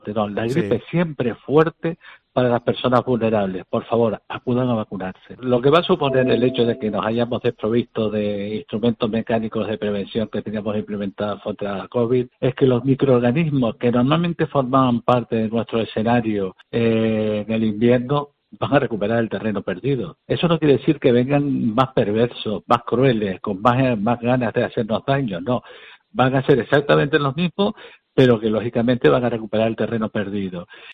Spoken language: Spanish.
No, la gripe Sí. siempre es fuerte para las personas vulnerables. Por favor, acudan a vacunarse. Lo que va a suponer el hecho de que nos hayamos desprovisto de instrumentos mecánicos de prevención que teníamos implementados contra la COVID es que los microorganismos que normalmente formaban parte de nuestro escenario en el invierno van a recuperar el terreno perdido. Eso no quiere decir que vengan más perversos, más crueles, con más ganas de hacernos daño, no. Van a ser exactamente los mismos, pero que lógicamente van a recuperar el terreno perdido.